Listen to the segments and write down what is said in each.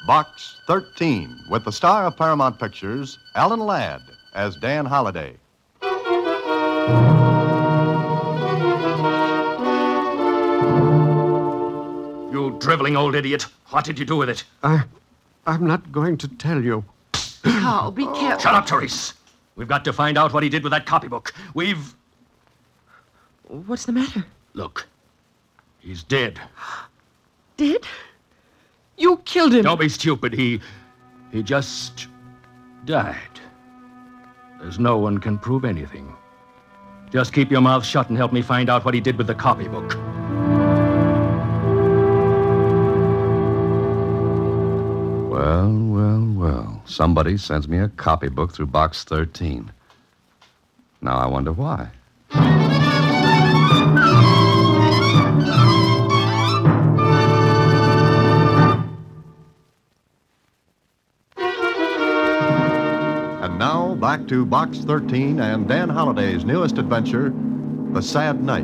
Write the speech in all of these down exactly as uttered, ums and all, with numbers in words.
Box thirteen, with the star of Paramount Pictures, Alan Ladd, as Dan Holliday. You driveling old idiot. What did you do with it? I... I'm not going to tell you. Carl, be careful. Shut up, Therese. We've got to find out what he did with that copybook. We've... What's the matter? Look. He's dead. Dead? You killed him. Don't be stupid. He... He just... died. There's no one can prove anything. Just keep your mouth shut and help me find out what he did with the copybook. Well, well, well. Somebody sends me a copybook through Box thirteen. Now I wonder why. And now, back to Box thirteen and Dan Holliday's newest adventure, The Sad Night.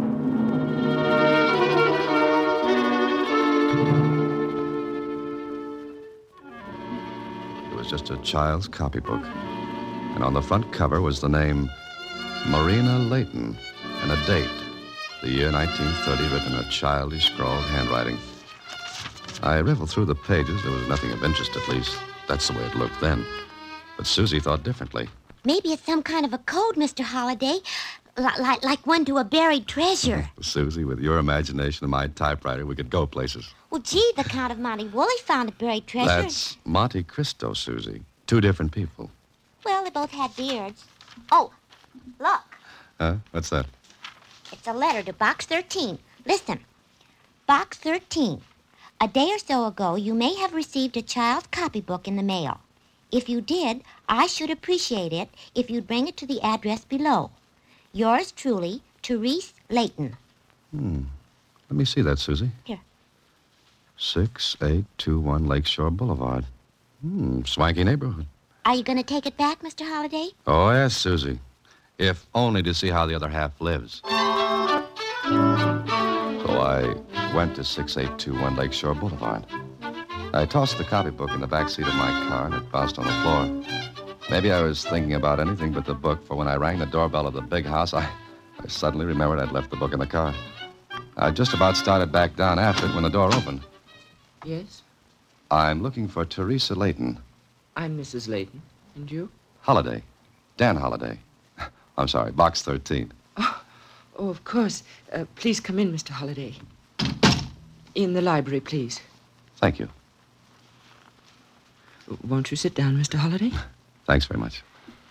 It was just a child's copybook. And on the front cover was the name Marina Layton and a date, the year nineteen thirty, written in a childish scrawled handwriting. I riffled through the pages. There was nothing of interest, at least. That's the way it looked then. But Susie thought differently. Maybe it's some kind of a code, Mister Holliday, L- like, like one to a buried treasure. Susie, with your imagination and my typewriter, we could go places. Well, gee, the Count of Monte Woolley found a buried treasure. That's Monte Cristo, Susie. Two different people. Well, they both had beards. Oh, look. Huh? What's that? It's a letter to Box thirteen. Listen. Box thirteen. A day or so ago, you may have received a child's copybook in the mail. If you did, I should appreciate it if you'd bring it to the address below. Yours truly, Therese Layton. Hmm. Let me see that, Susie. Here. six eight two one Lakeshore Boulevard. Hmm, swanky neighborhood. Are you going to take it back, Mister Holliday? Oh, yes, Susie. If only to see how the other half lives. So I went to six eight two one Lakeshore Boulevard. I tossed the copybook in the back seat of my car, and it bounced on the floor. Maybe I was thinking about anything but the book, for when I rang the doorbell of the big house, I, I suddenly remembered I'd left the book in the car. I just about started back down after it when the door opened. Yes? I'm looking for Teresa Layton. I'm Missus Layton. And you? Holliday. Dan Holliday. I'm sorry, Box thirteen. Oh, oh of course. Uh, please come in, Mister Holliday. In the library, please. Thank you. Won't you sit down, Mister Holliday? Thanks very much.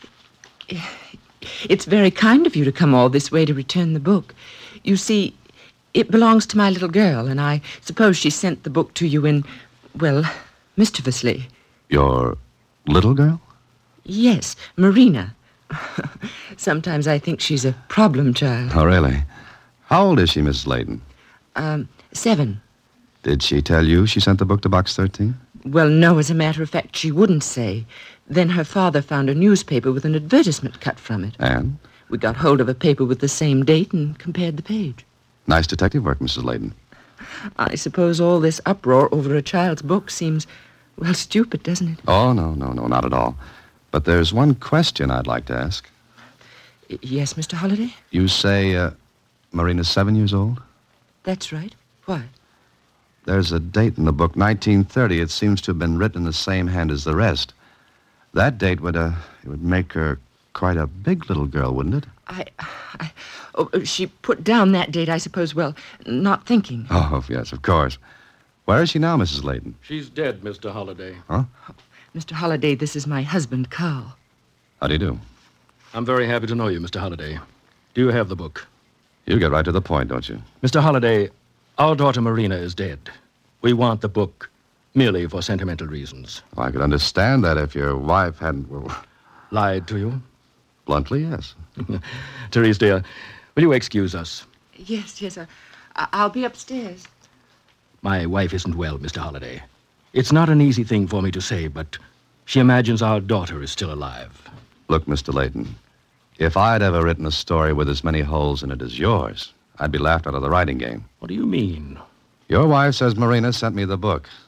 It's very kind of you to come all this way to return the book. You see, it belongs to my little girl, and I suppose she sent the book to you in, well, mischievously. Your little girl? Yes, Marina. Sometimes I think she's a problem child. Oh, really? How old is she, Missus Layton? Um, seven. Did she tell you she sent the book to Box thirteen? Well, no, as a matter of fact, she wouldn't say. Then her father found a newspaper with an advertisement cut from it. And? We got hold of a paper with the same date and compared the page. Nice detective work, Missus Layton. I suppose all this uproar over a child's book seems, well, stupid, doesn't it? Oh, no, no, no, not at all. But there's one question I'd like to ask. Y- yes, Mister Holliday? You say uh, Marina's seven years old? That's right. Why? There's a date in the book, nineteen thirty. It seems to have been written in the same hand as the rest. That date would, uh, it would make her quite a big little girl, wouldn't it? I, I, oh, she put down that date, I suppose, well, not thinking. Oh, yes, of course. Where is she now, Missus Layton? She's dead, Mister Holliday. Huh? Mister Holliday, this is my husband, Carl. How do you do? I'm very happy to know you, Mister Holliday. Do you have the book? You get right to the point, don't you? Mister Holliday, our daughter Marina is dead. We want the book merely for sentimental reasons. Well, I could understand that if your wife hadn't... Well, lied to you? Bluntly, yes. Therese, dear, will you excuse us? Yes, yes, I, I'll be upstairs. My wife isn't well, Mister Holliday. It's not an easy thing for me to say, but she imagines our daughter is still alive. Look, Mister Layton, if I'd ever written a story with as many holes in it as yours, I'd be laughed out of the writing game. What do you mean? Your wife says Marina sent me the book.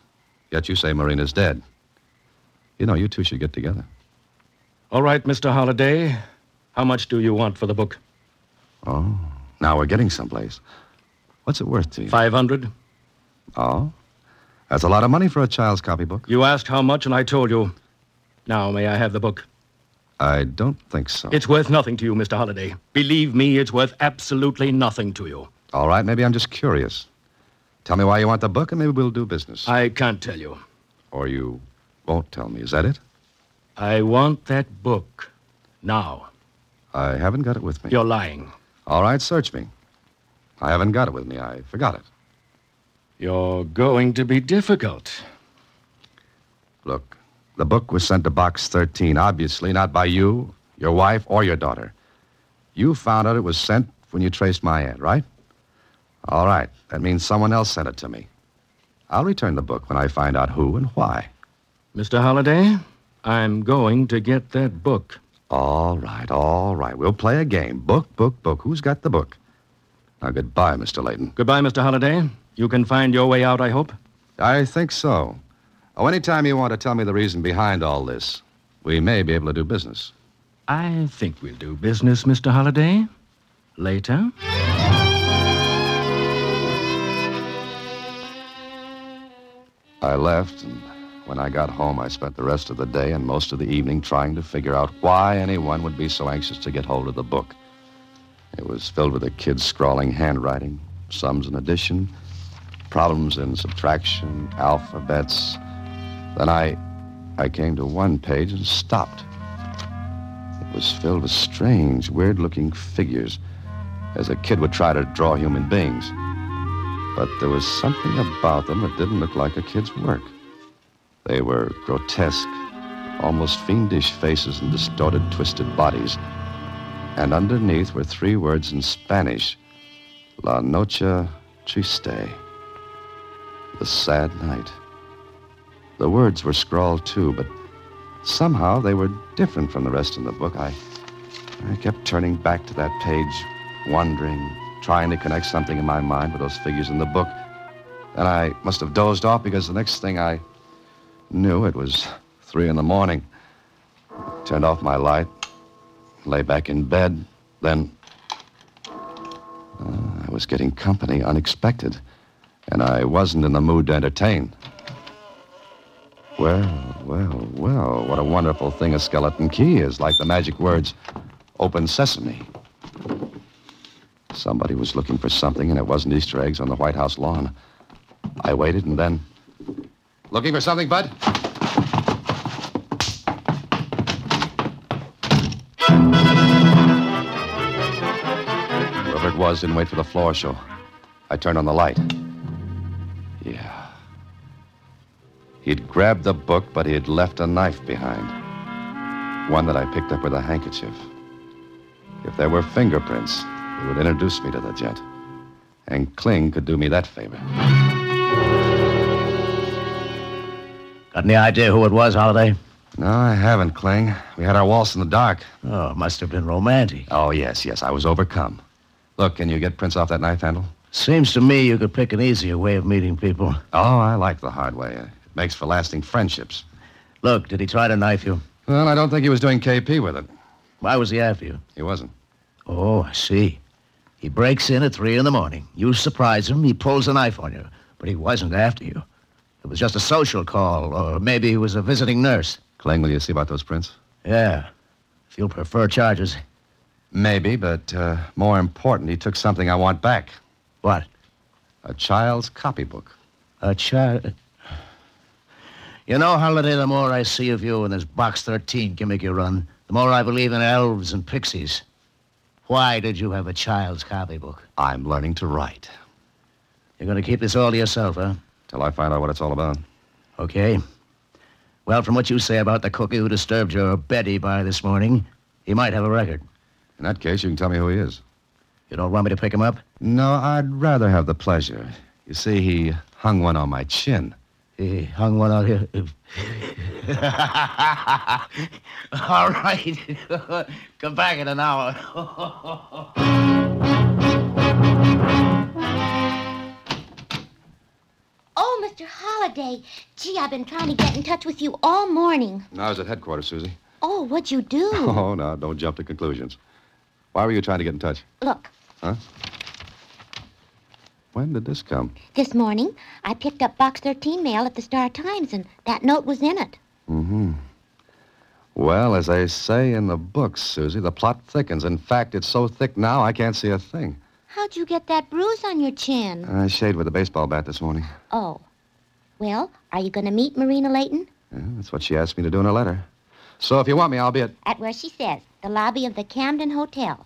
Yet you say Marina's dead. You know, you two should get together. All right, Mister Holliday. How much do you want for the book? Oh, now we're getting someplace. What's it worth to you? Five hundred. Oh? That's a lot of money for a child's copybook. You asked how much, and I told you. Now, may I have the book? I don't think so. It's worth nothing to you, Mister Holliday. Believe me, it's worth absolutely nothing to you. All right, maybe I'm just curious. Tell me why you want the book, and maybe we'll do business. I can't tell you. Or you won't tell me. Is that it? I want that book. Now. I haven't got it with me. You're lying. All right, search me. I haven't got it with me. I forgot it. You're going to be difficult. Look, the book was sent to Box thirteen, obviously not by you, your wife, or your daughter. You found out it was sent when you traced my ad, right? All right. That means someone else sent it to me. I'll return the book when I find out who and why. Mister Holliday, I'm going to get that book. All right, all right. We'll play a game. Book, book, book. Who's got the book? Now, goodbye, Mister Layton. Goodbye, Mister Holliday. You can find your way out, I hope? I think so. Oh, anytime you want to tell me the reason behind all this, we may be able to do business. I think we'll do business, Mister Holliday. Later. I left, and when I got home, I spent the rest of the day and most of the evening trying to figure out why anyone would be so anxious to get hold of the book. It was filled with a kid's scrawling handwriting, sums and addition, problems in subtraction, alphabets. Then I, I came to one page and stopped. It was filled with strange, weird-looking figures, as a kid would try to draw human beings. But there was something about them that didn't look like a kid's work. They were grotesque, almost fiendish faces and distorted, twisted bodies. And underneath were three words in Spanish: La Noche Triste, the sad night. The words were scrawled too, but somehow they were different from the rest of the book. I, I kept turning back to that page, wondering, trying to connect something in my mind with those figures in the book. Then I must have dozed off because the next thing I knew, it was three in the morning. I turned off my light, lay back in bed. Then uh, I was getting company unexpected, and I wasn't in the mood to entertain. Well, well, well, what a wonderful thing a skeleton key is, like the magic words, "Open Sesame." Somebody was looking for something, and it wasn't Easter eggs on the White House lawn. I waited, and then... Looking for something, Bud? Whoever it was didn't wait for the floor show. I turned on the light. Yeah. He'd grabbed the book, but he had left a knife behind. One that I picked up with a handkerchief. If there were fingerprints, it would introduce me to the gent. And Kling could do me that favor. Got any idea who it was, Holliday? No, I haven't, Kling. We had our waltz in the dark. Oh, it must have been romantic. Oh, yes, yes, I was overcome. Look, can you get prints off that knife handle? Seems to me you could pick an easier way of meeting people. Oh, I like the hard way. It makes for lasting friendships. Look, did he try to knife you? Well, I don't think he was doing K P with it. Why was he after you? He wasn't. Oh, I see. He breaks in at three in the morning. You surprise him, he pulls a knife on you. But he wasn't after you. It was just a social call, or maybe he was a visiting nurse. Kling, will you see about those prints? Yeah, if you'll prefer charges. Maybe, but uh, more important, he took something I want back. What? A child's copybook. A child... You know, Holliday, the more I see of you in this Box thirteen gimmick you run, the more I believe in elves and pixies. Why did you have a child's copybook? I'm learning to write. You're going to keep this all to yourself, huh? Till I find out what it's all about. Okay. Well, from what you say about the cookie who disturbed your Betty by this morning, he might have a record. In that case, you can tell me who he is. You don't want me to pick him up? No, I'd rather have the pleasure. You see, he hung one on my chin. He hung one out here. All right. Come back in an hour. Oh, Mister Holliday, Say, gee, I've been trying to get in touch with you all morning. No, I was at headquarters, Susie. Oh, what'd you do? Oh, no, don't jump to conclusions. Why were you trying to get in touch? Look, Huh? When did this come? this morning I picked up Box thirteen mail at the Star-Times, and that note was in it. Mm-hmm. Well, as they say in the books, Susie, the plot thickens. In fact, it's so thick now I can't see a thing. How'd you get that bruise on your chin? I shaved with a baseball bat this morning. Oh. Well, are you going to meet Marina Layton? Yeah, that's what she asked me to do in her letter. So if you want me, I'll be at... At where she says, the lobby of the Camden Hotel.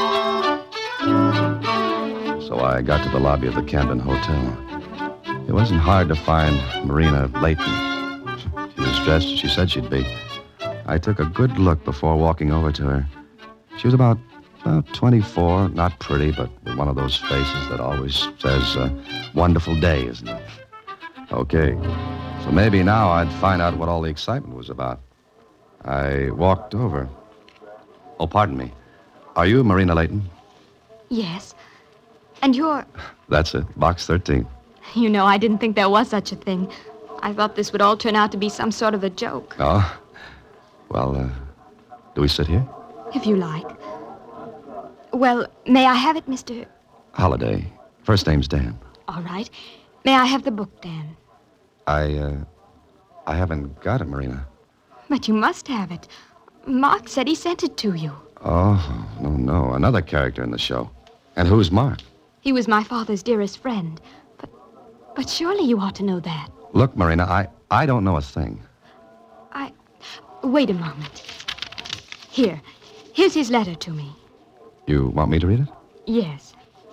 So I got to the lobby of the Camden Hotel. It wasn't hard to find Marina Layton. She was dressed as she said she'd be. I took a good look before walking over to her. She was about, about twenty-four, not pretty, but with one of those faces that always says, uh, wonderful day, isn't it? Okay, so maybe now I'd find out what all the excitement was about. I walked over. Oh, pardon me. Are you Marina Layton? Yes. And you're... That's it, Box thirteen. You know, I didn't think there was such a thing. I thought this would all turn out to be some sort of a joke. Oh? Well, uh, do we sit here? If you like. Well, may I have it, Mister... Holiday. First name's Dan. All right. May I have the book, Dan? I, uh, I haven't got it, Marina. But you must have it. Mark said he sent it to you. Oh, no, no. Another character in the show. And who's Mark? He was my father's dearest friend. But, but surely you ought to know that. Look, Marina, I, I don't know a thing. I... Wait a moment. Here. Here's his letter to me. You want me to read it? Yes.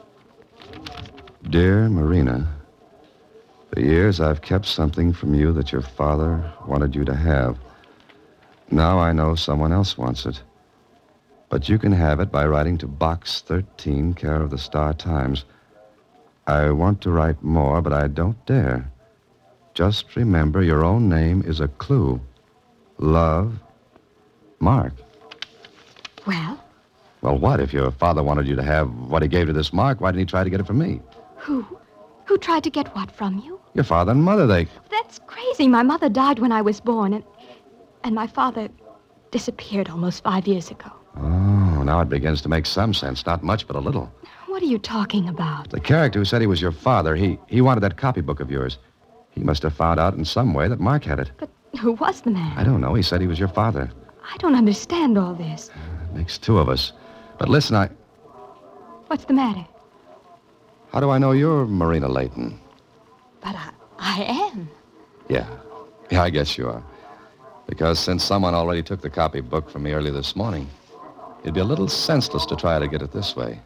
Dear Marina, for years I've kept something from you that your father wanted you to have. Now I know someone else wants it. But you can have it by writing to Box thirteen, care of the Star-Times. I want to write more, but I don't dare. Just remember your own name is a clue. Love, Mark. Well? Well, what? If your father wanted you to have what he gave to this Mark, why didn't he try to get it from me? Who? Who tried to get what from you? Your father and mother, they... That's crazy. My mother died when I was born, and and my father disappeared almost five years ago. Oh, now it begins to make some sense. Not much, but a little. What are you talking about? The character who said he was your father, he, he wanted that copybook of yours. He must have found out in some way that Mark had it. But who was the man? I don't know. He said he was your father. I don't understand all this. It makes two of us. But listen, I... What's the matter? How do I know you're Marina Layton? But I, I am. Yeah. Yeah, I guess you are. Because since someone already took the copybook from me early this morning, it'd be a little senseless to try to get it this way.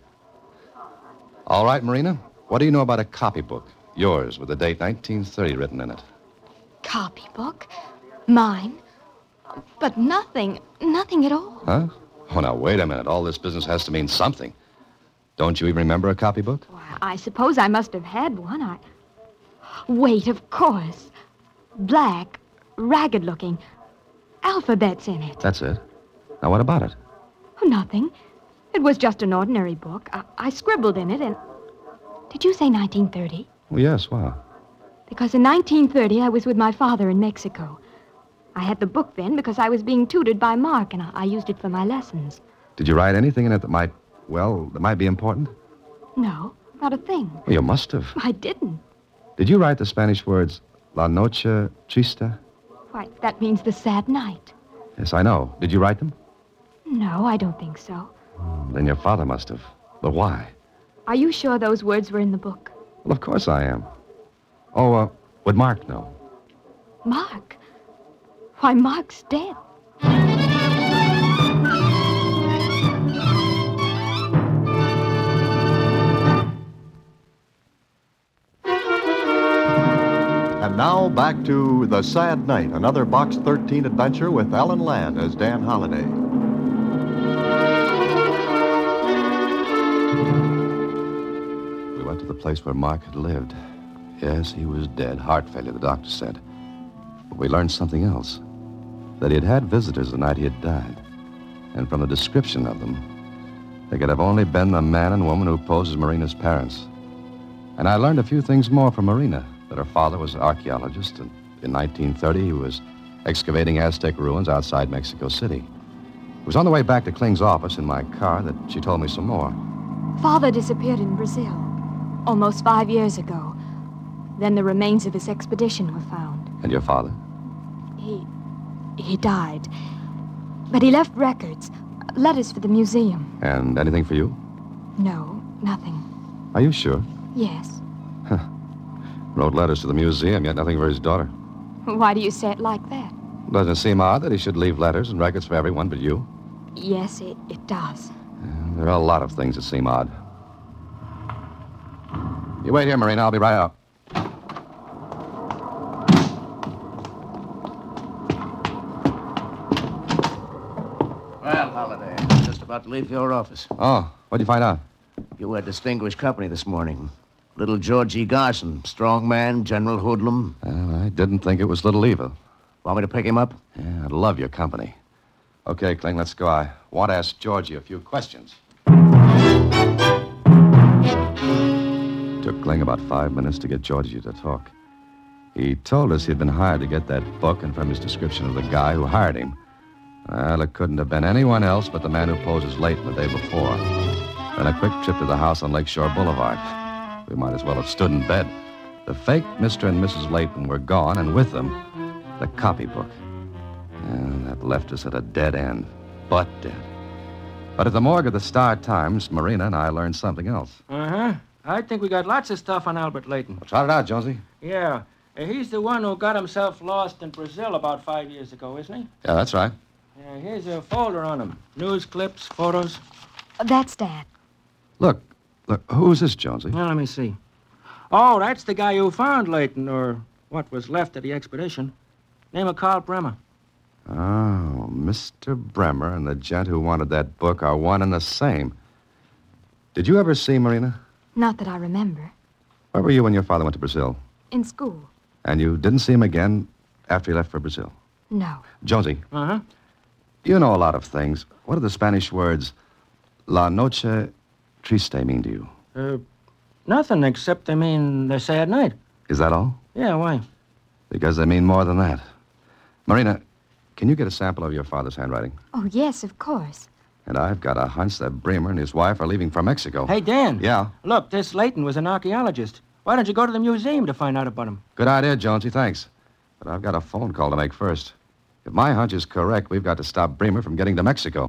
All right, Marina, what do you know about a copybook? Yours, with the date nineteen thirty written in it. Copybook? Mine? But nothing, nothing at all. Huh? Oh, now, wait a minute. All this business has to mean something. Don't you even remember a copybook? Why, I suppose I must have had one. I... Wait, of course. Black, ragged-looking. Alphabets in it. That's it. Now, what about it? Oh, nothing. It was just an ordinary book. I, I scribbled in it, and... Did you say nineteen thirty? Well, yes, wow. Because in nineteen thirty, I was with my father in Mexico. I had the book then because I was being tutored by Mark, and I, I used it for my lessons. Did you write anything in it that might, well, that might be important? No, not a thing. Well, you must have. I didn't. Did you write the Spanish words, La Noche Triste? Why, that means the sad night. Yes, I know. Did you write them? No, I don't think so. Then your father must have. But why? Are you sure those words were in the book? Well, of course I am. Oh, uh, would Mark know? Mark? Why, Mark's dead. And now back to The Sad Night, another Box thirteen adventure with Ellen Land as Dan Holliday. We went to the place where Mark had lived. Yes, he was dead. Heart failure, the doctor said. But we learned something else. That he had had visitors the night he had died. And from the description of them, they could have only been the man and woman who posed as Marina's parents. And I learned a few things more from Marina. that her father was an archaeologist, and in nineteen thirty he was excavating Aztec ruins outside Mexico City. It was on the way back to Kling's office in my car that she told me some more. Father disappeared in Brazil almost five years ago. Then the remains of his expedition were found. And your father? He... he died. But he left records, letters for the museum. And anything for you? No, nothing. Are you sure? Yes. Wrote letters to the museum, yet nothing for his daughter. Why do you say it like that? Doesn't it seem odd that he should leave letters and records for everyone but you? Yes, it, it does. Yeah, there are a lot of things that seem odd. You wait here, Marina. I'll be right out. Well, Holiday, I'm just about to leave your office. Oh, what'd you find out? You were distinguished company this morning. Little Georgie Garson, strong man, general hoodlum. Well, I didn't think it was little Eva. Want me to pick him up? Yeah, I'd love your company. Okay, Kling, let's go. I want to ask Georgie a few questions. It took Kling about five minutes to get Georgie to talk. He told us he'd been hired to get that book, and from his description of the guy who hired him, well, it couldn't have been anyone else but the man who posed as Leighton the day before. Then a quick trip to the house on Lakeshore Boulevard. We might as well have stood in bed. The fake Mister and Missus Leighton were gone, and with them, the copybook. And that left us at a dead end. But dead. But at the morgue of the Star-Times, Marina and I learned something else. Uh-huh. I think we got lots of stuff on Albert Leighton. Well, trot it out, Jonesy. Yeah. Uh, he's the one who got himself lost in Brazil about five years ago, isn't he? Yeah, that's right. Yeah, here's a folder on him. News clips, photos. That's Dad. Look, look, who's this, Jonesy? Now, let me see. Oh, that's the guy who found Leighton, or what was left of the expedition. Name of Carl Bremer. Oh, Mister Bremer and the gent who wanted that book are one and the same. Did you ever see Marina? Not that I remember. Where were you when your father went to Brazil? In school. And you didn't see him again after he left for Brazil? No. Jonesy, Uh-huh. you know a lot of things. What do the Spanish words La Noche Triste mean to you? Uh, nothing except they mean the sad night. Is that all? Yeah, why? Because they mean more than that. Marina, can you get a sample of your father's handwriting? Oh, yes, of course. And I've got a hunch that Bremer and his wife are leaving for Mexico. Hey, Dan. Yeah? Look, this Leighton was an archaeologist. Why don't you go to the museum to find out about him? Good idea, Jonesy, thanks. But I've got a phone call to make first. If my hunch is correct, we've got to stop Bremer from getting to Mexico.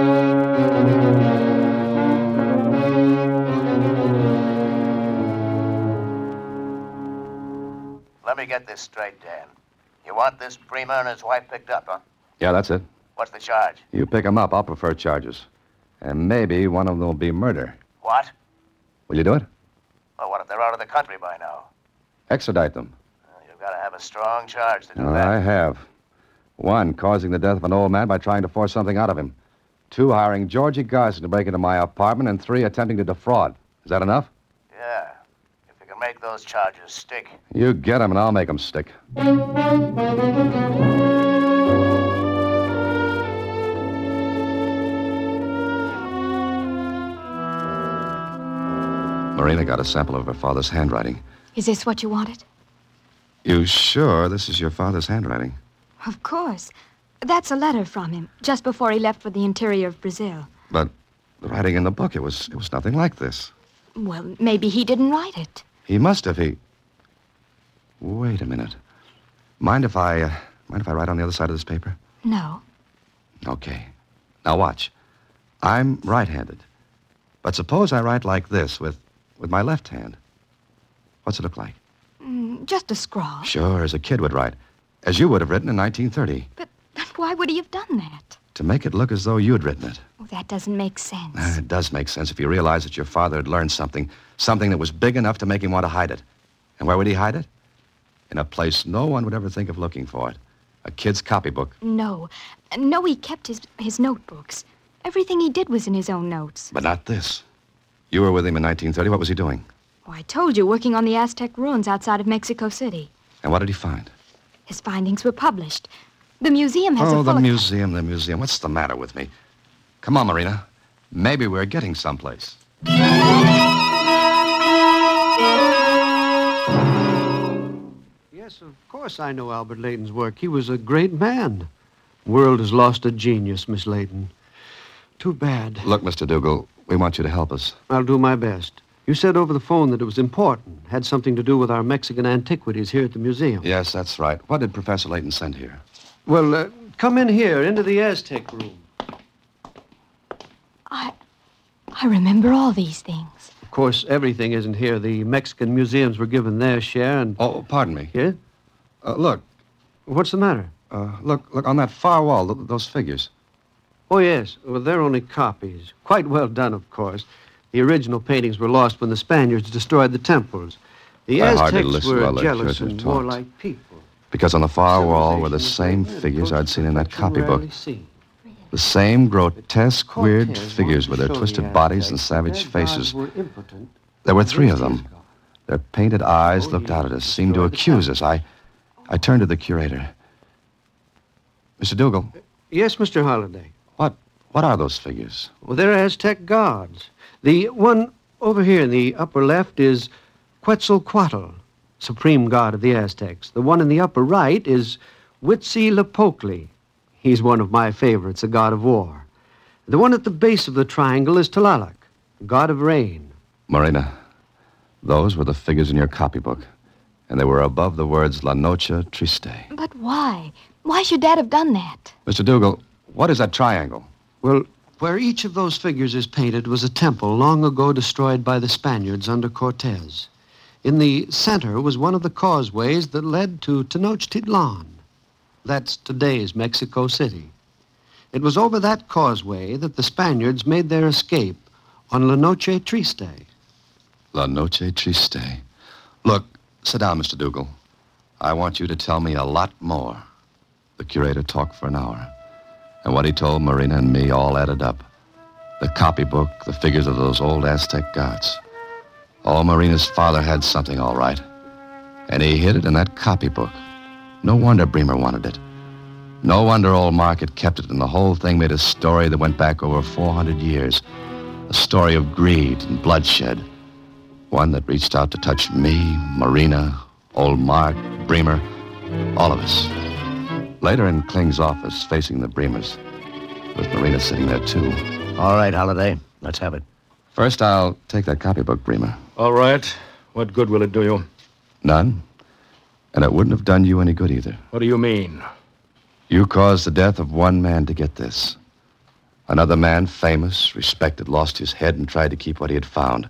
Let me get this straight, Dan. You want this Bremer and his wife picked up, huh? Yeah, that's it. What's the charge? You pick them up, I'll prefer charges. And maybe one of them will be murder. What? Will you do it? Well, what if they're out of the country by now? Extradite them. Well, you've got to have a strong charge to do Oh, that. I have. One, causing the death of an old man by trying to force something out of him. Two, hiring Georgie Garson to break into my apartment. And three, attempting to defraud. Is that enough? Yeah. If you can make those charges stick. You get them, and I'll make them stick. Marina got a sample of her father's handwriting. Is this what you wanted? You sure this is your father's handwriting? Of course. That's a letter from him, just before he left for the interior of Brazil. But the writing in the book, it was it was nothing like this. Well, maybe he didn't write it. He must have. He. Wait a minute. Mind if I uh, mind if I write on the other side of this paper? No. Okay. Now watch. I'm right-handed, but suppose I write like this with with my left hand. What's it look like? Mm, just a scrawl. Sure, as a kid would write, as you would have written in nineteen thirty, But why would he have done that? to make it look as though you'd written it. Oh, that doesn't make sense. Ah, it does make sense if you realize that your father had learned something, something that was big enough to make him want to hide it. And where would he hide it? In a place no one would ever think of looking for it. A kid's copybook. No. No, he kept his, his notebooks. Everything he did was in his own notes. But not this. You were with him in nineteen thirty. What was he doing? Oh, I told you, working on the Aztec ruins outside of Mexico City. And what did he find? His findings were published. The museum has Oh, a the full... museum, the museum. What's the matter with me? Come on, Marina. Maybe we're getting someplace. of course I know Albert Layton's work. He was a great man. World has lost a genius, Miss Layton. Too bad. Look, Mister Dougal, we want you to help us. I'll do my best. You said over the phone that it was important. Had something to do with our Mexican antiquities here at the museum. Yes, that's right. What did Professor Layton send here? Well, uh, come in here, into the Aztec room. I... I remember all these things. Of course, everything isn't here. The Mexican museums were given their share, and... Oh, pardon me. Yeah? Uh, look, What's the matter? uh, look, look, on that far wall, th- those figures. Oh, yes. Well, they're only copies. Quite well done, of course. The original paintings were lost when the Spaniards destroyed the temples. The I hardly Aztecs listened were while the jealous curator and talked. warlike people. Because on the far wall were the Civilization same was great, figures and I'd seen in that perfection copybook. rarely seen. The same grotesque, Cortez weird wanted figures to with their show the twisted bodies and Aztecs savage that their faces. gods were impotent. There were three of Against them. his God. Their painted eyes Oh, looked he out at us, seemed to destroyed the accuse us. I, I turned to the curator. Mister Dougal, Yes, Mister Holliday. what, what are those figures? Well, they're Aztec gods. The one over here in the upper left is Quetzalcoatl, supreme god of the Aztecs. The one in the upper right is Huitzilopochtli. He's one of my favorites, a god of war. The one at the base of the triangle is Tlaloc, god of rain. Marina, those were the figures in your copybook, and they were above the words La Noche Triste. But why? Why should Dad have done that? Mister Dougal, what is that triangle? Well, where each of those figures is painted was a temple long ago destroyed by the Spaniards under Cortez. In the center was one of the causeways that led to Tenochtitlan. That's today's Mexico City. It was over that causeway that the Spaniards made their escape on La Noche Triste. La Noche Triste. Look, sit down, Mister Dougal. I want you to tell me a lot more. The curator talked for an hour, and what he told Marina and me all added up. The copybook, the figures of those old Aztec gods. Oh, Marina's father had something, all right. And he hid it in that copybook. No wonder Bremer wanted it. No wonder old Market kept it, and the whole thing made a story that went back over four hundred years. A story of greed and bloodshed. One that reached out to touch me, Marina, old Mark, Bremer, all of us. Later in Kling's office, facing the Bremers, with Marina sitting there, too. All right, Holliday. Let's have it. First, I'll take that copybook, Bremer. All right. What good will it do you? None. And it wouldn't have done you any good either. What do you mean? You caused the death of one man to get this. Another man, famous, respected, lost his head and tried to keep what he had found.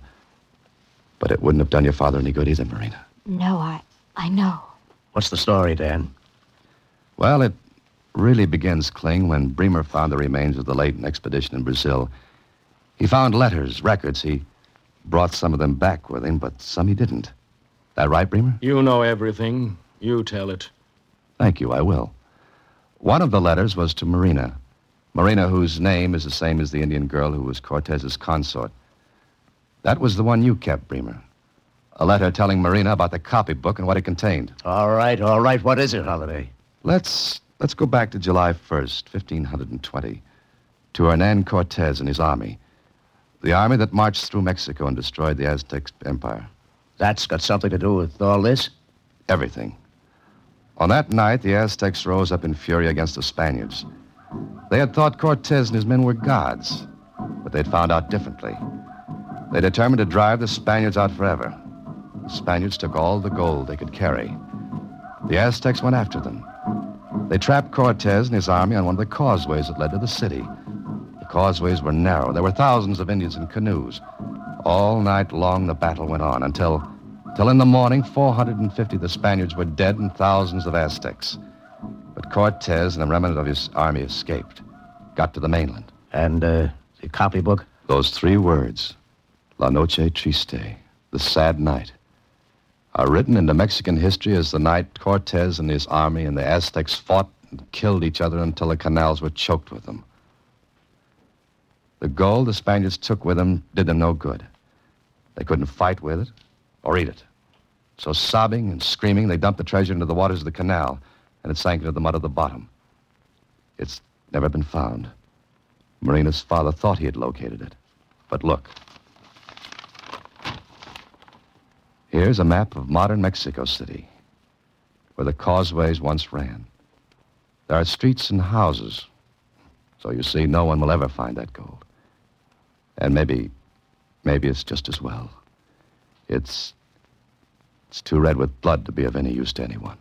But it wouldn't have done your father any good either, Marina. No, I... I know. What's the story, Dan? Well, it really begins, Kling, when Bremer found the remains of the Layton expedition in Brazil. He found letters, records. He brought some of them back with him, but some he didn't. That right, Bremer? You know everything. You tell it. Thank you, I will. One of the letters was to Marina. Marina, whose name is the same as the Indian girl who was Cortez's consort. That was the one you kept, Bremer. A letter telling Marina about the copybook and what it contained. All right, all right. What is it, Holliday? Let's let's go back to July first, fifteen twenty, to Hernan Cortez and his army. The army that marched through Mexico and destroyed the Aztec Empire. That's got something to do with all this? Everything. On that night, the Aztecs rose up in fury against the Spaniards. They had thought Cortez and his men were gods, but they'd found out differently. They determined to drive the Spaniards out forever. The Spaniards took all the gold they could carry. The Aztecs went after them. They trapped Cortez and his army on one of the causeways that led to the city. The causeways were narrow. There were thousands of Indians in canoes. All night long, the battle went on until, till in the morning, four hundred fifty of the Spaniards were dead and thousands of Aztecs. But Cortez and the remnant of his army escaped, got to the mainland. And, uh, the copybook? Those three words, La Noche Triste, the sad night, are written into Mexican history as the night Cortez and his army and the Aztecs fought and killed each other until the canals were choked with them. The gold the Spaniards took with them did them no good. They couldn't fight with it or eat it. So sobbing and screaming, they dumped the treasure into the waters of the canal, and it sank into the mud of the bottom. It's never been found. Marina's father thought he had located it. But look. Here's a map of modern Mexico City. where the causeways once ran. There are streets and houses. So you see, no one will ever find that gold. And maybe, maybe it's just as well. It's, it's too red with blood to be of any use to anyone.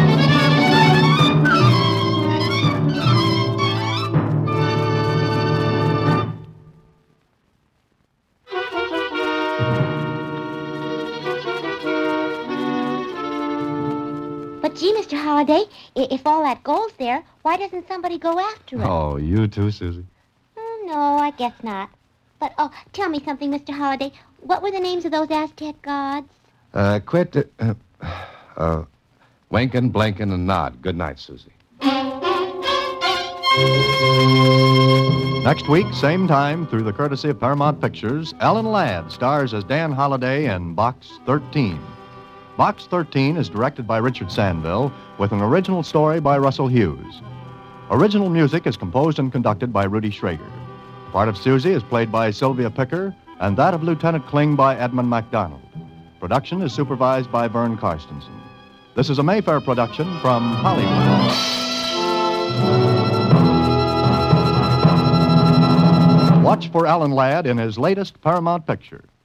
But gee, Mister Holliday, i- if all that gold's there, why doesn't somebody go after it? Oh, you too, Susie? Oh, no, I guess not. But, oh, tell me something, Mister Holliday. What were the names of those Aztec gods? Uh, quit. Uh, uh, Winkin', blinkin', and nod. Good night, Susie. Next week, same time, through the courtesy of Paramount Pictures, Ellen Ladd stars as Dan Holliday in Box thirteen. Box thirteen is directed by Richard Sandville with an original story by Russell Hughes. Original music is composed and conducted by Rudy Schrager. The part of Susie is played by Sylvia Picker, and that of Lieutenant Kling by Edmund MacDonald. Production is supervised by Vern Karstensen. This is a Mayfair production from Hollywood. Watch for Alan Ladd in his latest Paramount picture.